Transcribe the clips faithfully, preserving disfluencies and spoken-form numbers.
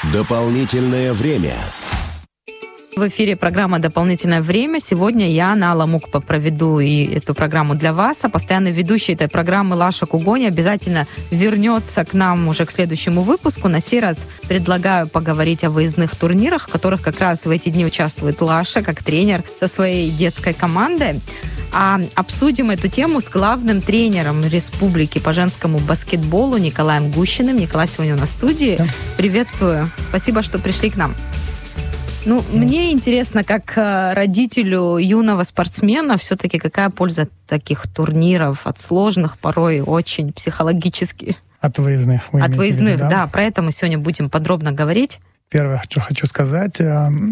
Дополнительное время. В эфире программа «Дополнительное время». Сегодня я, Нала Мукпа, проведу и эту программу для вас. А постоянный ведущий этой программы Лаша Кугони обязательно вернется к нам уже к следующему выпуску. На сей раз предлагаю поговорить о выездных турнирах, в которых как раз в эти дни участвует Лаша как тренер со своей детской командой. А обсудим эту тему с главным тренером республики по женскому баскетболу Николаем Гущиным. Николай сегодня у нас в студии. Да. Приветствую. Спасибо, что пришли к нам. Ну, мне интересно, как родителю юного спортсмена, все-таки какая польза от таких турниров, от сложных, порой очень психологически? От выездных. Вы от выездных, виду, да? да. Про это мы сегодня будем подробно говорить. Первое, что хочу сказать,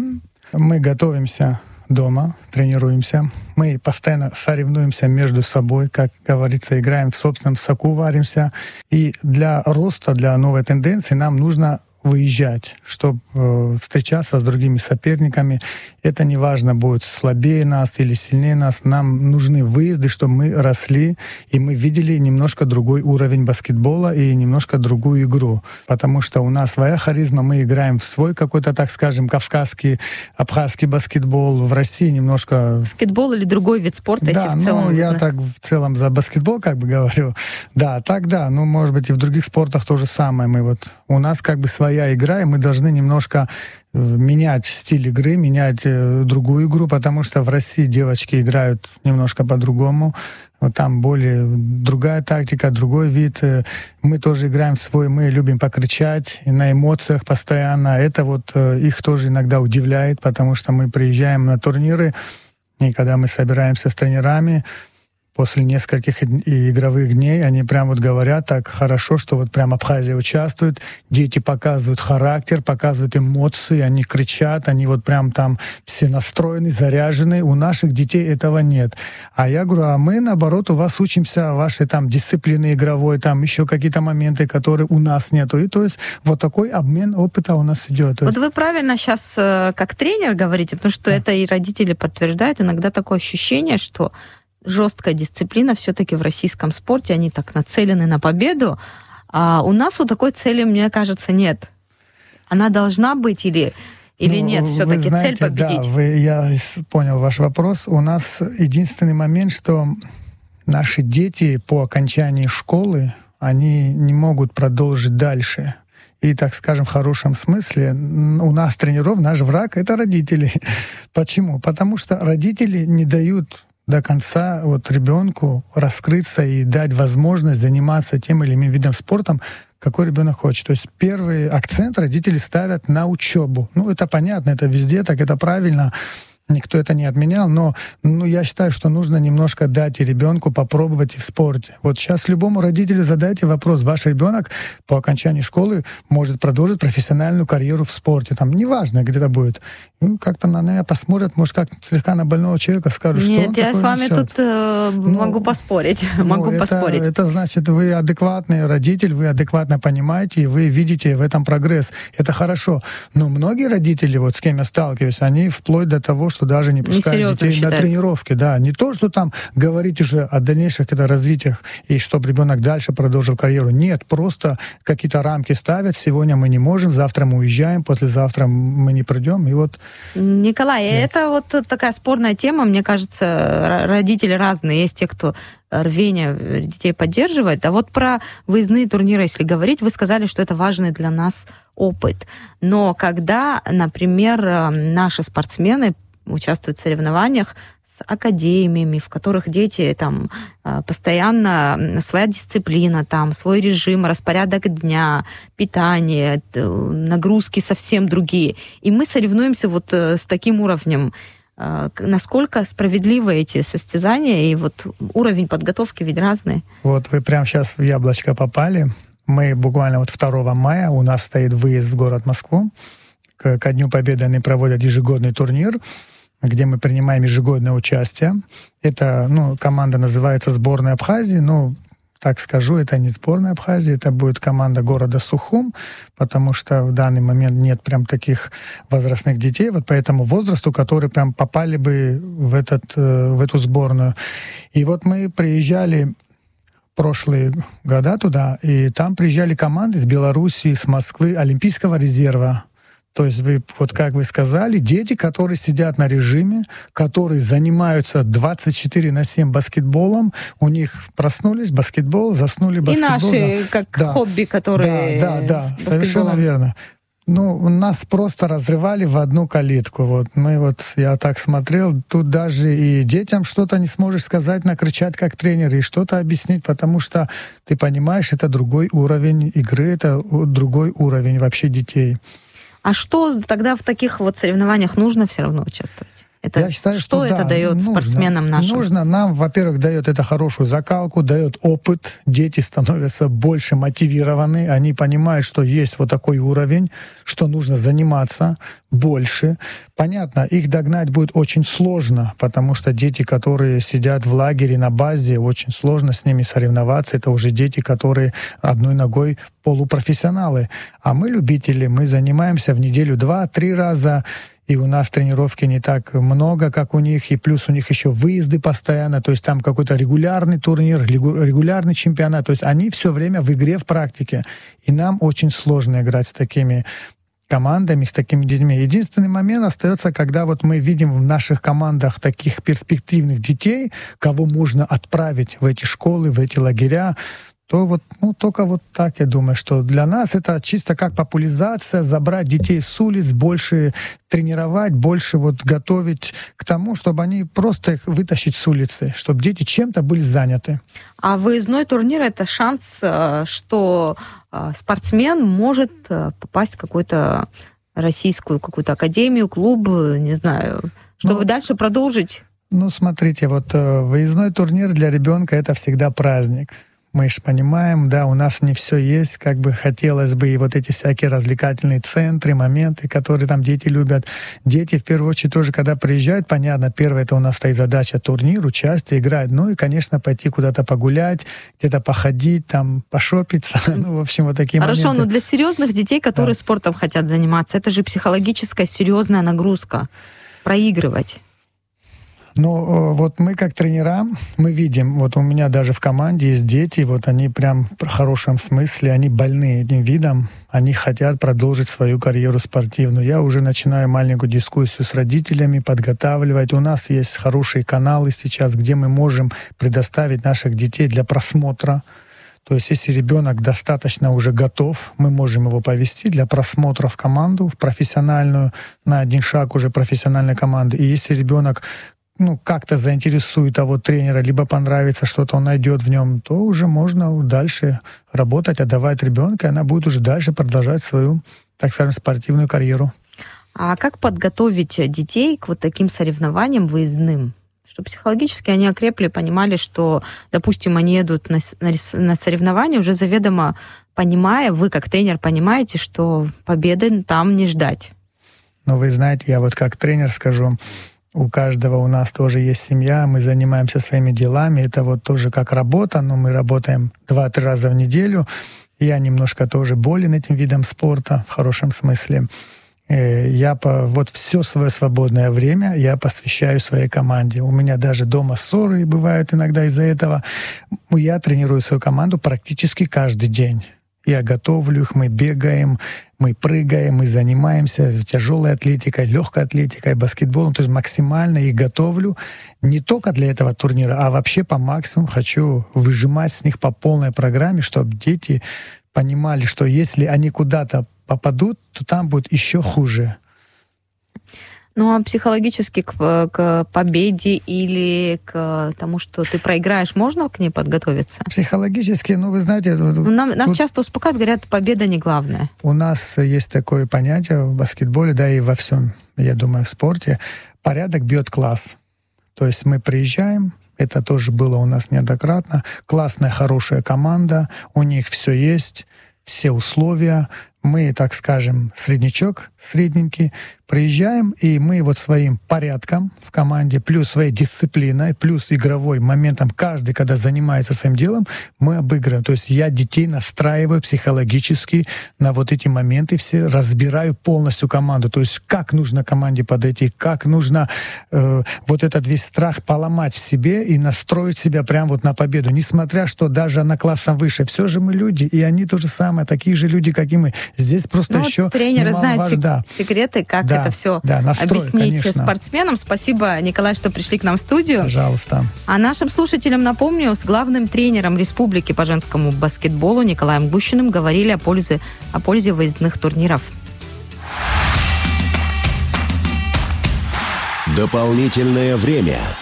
мы готовимся дома, тренируемся. Мы постоянно соревнуемся между собой, как говорится, играем в собственном соку, варимся. И для роста, для новой тенденции нам нужно выезжать, чтобы э, встречаться с другими соперниками. Это не важно, будет слабее нас или сильнее нас. Нам нужны выезды, чтобы мы росли, и мы видели немножко другой уровень баскетбола и немножко другую игру. Потому что у нас своя харизма, мы играем в свой какой-то, так скажем, кавказский, абхазский баскетбол. В России немножко... Баскетбол или другой вид спорта, да, если в целом... ну, я так в целом за баскетбол как бы говорю. Да, так да, ну, может быть, и в других спортах то же самое. Мы вот... У нас как бы своя игра, и мы должны немножко менять стиль игры, менять э, другую игру, потому что в России девочки играют немножко по-другому. Вот там более другая тактика, другой вид. Мы тоже играем в свой, мы любим покричать на эмоциях постоянно. Это вот э, их тоже иногда удивляет, потому что мы приезжаем на турниры, и когда мы собираемся с тренерами, после нескольких игровых дней они прям вот говорят так хорошо, что вот прям Абхазия участвует, дети показывают характер, показывают эмоции, они кричат, они вот прям там все настроены, заряжены. У наших детей этого нет. А я говорю, а мы наоборот у вас учимся вашей там дисциплины игровой, там еще какие-то моменты, которые у нас нету. И то есть вот такой обмен опыта у нас идет. Вот вы правильно сейчас как тренер говорите, потому что да. это и родители подтверждают. Иногда такое ощущение, что жесткая дисциплина все-таки в российском спорте, они так нацелены на победу, а у нас вот такой цели, мне кажется, нет. Она должна быть или, или ну, нет, все-таки цель победить? Да, вы, я понял ваш вопрос. У нас единственный момент, что наши дети по окончании школы, они не могут продолжить дальше. И, так скажем, в хорошем смысле, у нас тренеров, наш враг — это родители. Почему? Потому что родители не дают до конца вот ребенку раскрыться и дать возможность заниматься тем или иным видом спорта, какой ребенок хочет. То есть первый акцент родители ставят на учебу. Ну, это понятно, это везде так, это правильно. Никто это не отменял, но ну, я считаю, что нужно немножко дать и ребенку попробовать и в спорте. Вот сейчас любому родителю задайте вопрос. Ваш ребенок по окончании школы может продолжить профессиональную карьеру в спорте. Там неважно, где это будет. Ну, как-то на меня посмотрят, может, как слегка на больного человека скажут, что Нет, он я такой с вами несет. тут э, ну, могу поспорить. Ну, могу это, поспорить. Это значит, вы адекватный родитель, вы адекватно понимаете, и вы видите в этом прогресс. Это хорошо. Но многие родители, вот с кем я сталкиваюсь, они вплоть до того, что даже не пускают детей считают. на тренировки. Да. Не то, что там говорить уже о дальнейших каких-то развитиях, и чтобы ребенок дальше продолжил карьеру. Нет, просто какие-то рамки ставят. Сегодня мы не можем, завтра мы уезжаем, послезавтра мы не придем. И вот... Николай, Нет. это вот такая спорная тема. Мне кажется, родители разные. Есть те, кто рвение детей поддерживает. А вот про выездные турниры, если говорить, вы сказали, что это важный для нас опыт. Но когда, например, наши спортсмены участвуют в соревнованиях с академиями, в которых дети там постоянно своя дисциплина, там свой режим, распорядок дня, питание, нагрузки совсем другие. И мы соревнуемся вот с таким уровнем. Насколько справедливы эти состязания и вот уровень подготовки ведь разный? Вот вы прямо сейчас в яблочко попали. Мы буквально вот второго мая, у нас стоит выезд в город Москву. К, ко Дню Победы они проводят ежегодный турнир, где мы принимаем ежегодное участие. Это, ну, команда называется «Сборная Абхазии», но, так скажу, это не сборная Абхазии, это будет команда города Сухум, потому что в данный момент нет прям таких возрастных детей, вот по этому возрасту, которые прям попали бы в, этот, в эту сборную. И вот мы приезжали прошлые года туда, и там приезжали команды из Белоруссии, с Москвы, Олимпийского резерва. То есть вы, вот как вы сказали, дети, которые сидят на режиме, которые занимаются двадцать четыре на семь баскетболом, у них проснулись, баскетбол, заснули, баскетбол. И наши, да. как да. хобби, которые... Да, да, да, совершенно верно. Ну, нас просто разрывали в одну калитку. Вот мы вот, я так смотрел, тут даже и детям что-то не сможешь сказать, накричать как тренер и что-то объяснить, потому что ты понимаешь, это другой уровень игры, это другой уровень вообще детей. А что тогда в таких вот соревнованиях нужно все равно участвовать? Это, Я считаю, что, что это да, дает нужно, спортсменам нашим? Нужно нам, во-первых, дает это хорошую закалку, дает опыт. Дети становятся больше мотивированы, они понимают, что есть вот такой уровень, что нужно заниматься больше. Понятно, их догнать будет очень сложно, потому что дети, которые сидят в лагере на базе, очень сложно с ними соревноваться. Это уже дети, которые одной ногой полупрофессионалы. А мы любители, мы занимаемся в неделю два-три раза. И у нас тренировки не так много, как у них, и плюс у них еще выезды постоянно, то есть там какой-то регулярный турнир, регулярный чемпионат, то есть они все время в игре, в практике. И нам очень сложно играть с такими командами, с такими детьми. Единственный момент остается, когда вот мы видим в наших командах таких перспективных детей, кого можно отправить в эти школы, в эти лагеря, то вот, ну, только вот так, я думаю, что для нас это чисто как популяризация, забрать детей с улиц, больше тренировать, больше вот готовить к тому, чтобы они просто их вытащить с улицы, чтобы дети чем-то были заняты. А выездной турнир — это шанс, что спортсмен может попасть в какую-то российскую какую-то академию, клуб, не знаю, чтобы ну, дальше продолжить? Ну, смотрите, вот выездной турнир для ребенка — это всегда праздник. Мы же понимаем, да, у нас не все есть, как бы хотелось бы, и вот эти всякие развлекательные центры, моменты, которые там дети любят. Дети, в первую очередь, тоже, когда приезжают, понятно, первое, это у нас стоит задача турнир, участие, играть, ну и, конечно, пойти куда-то погулять, где-то походить, там, пошопиться, ну, в общем, вот такие Хорошо, моменты. Хорошо, но для серьезных детей, которые да. спортом хотят заниматься, это же психологическая серьезная нагрузка, проигрывать. Но вот мы как тренера, мы видим, вот у меня даже в команде есть дети, вот они прям в хорошем смысле, они больны этим видом, они хотят продолжить свою карьеру спортивную. Я уже начинаю маленькую дискуссию с родителями, подготавливать. У нас есть хорошие каналы сейчас, где мы можем предоставить наших детей для просмотра. То есть если ребенок достаточно уже готов, мы можем его повести для просмотра в команду, в профессиональную, на один шаг уже профессиональной команды. И если ребенок ну, как-то заинтересует того тренера, либо понравится что-то, он найдет в нем, то уже можно дальше работать, отдавать ребенка, и она будет уже дальше продолжать свою, так скажем, спортивную карьеру. А как подготовить детей к вот таким соревнованиям выездным? Чтобы психологически они окрепли, понимали, что, допустим, они едут на, на, на соревнования, уже заведомо понимая, вы как тренер понимаете, что победы там не ждать. Ну, вы знаете, я вот как тренер скажу, у каждого у нас тоже есть семья, мы занимаемся своими делами, это вот тоже как работа, но мы работаем два-три раза в неделю. Я немножко тоже болен этим видом спорта, в хорошем смысле. Я по, вот все свое свободное время я посвящаю своей команде. У меня даже дома ссоры бывают иногда из-за этого. Я тренирую свою команду практически каждый день. Я готовлю их, мы бегаем, мы прыгаем, мы занимаемся тяжелой атлетикой, легкой атлетикой, баскетболом. То есть максимально их готовлю не только для этого турнира, а вообще по максимуму хочу выжимать с них по полной программе, чтобы дети понимали, что если они куда-то попадут, то там будет еще хуже. Ну, а психологически к, к победе или к тому, что ты проиграешь, можно к ней подготовиться? Психологически, ну, вы знаете... Ну, нам, нас тут часто успокаивают, говорят, победа не главное. У нас есть такое понятие в баскетболе, да и во всем, я думаю, в спорте. Порядок бьет класс. То есть мы приезжаем, это тоже было у нас неоднократно, классная, хорошая команда, у них все есть, все условия. Мы, так скажем, среднячок, средненький, приезжаем, и мы вот своим порядком в команде, плюс своей дисциплиной, плюс игровой моментом, каждый, когда занимается своим делом, мы обыгрываем. То есть я детей настраиваю психологически на вот эти моменты все, разбираю полностью команду. То есть как нужно команде подойти, как нужно э, вот этот весь страх поломать в себе и настроить себя прямо вот на победу. Несмотря, что даже на классом выше, все же мы люди, и они то же самое, такие же люди, как и мы. Здесь просто ну, еще тренеры знают сек- да. секреты, как да, это все да, настрой, объяснить конечно. спортсменам. Спасибо, Николай, что пришли к нам в студию. Пожалуйста. А нашим слушателям напомню, с главным тренером республики по женскому баскетболу Николаем Гущиным говорили о пользе, о пользе выездных турниров. Дополнительное время.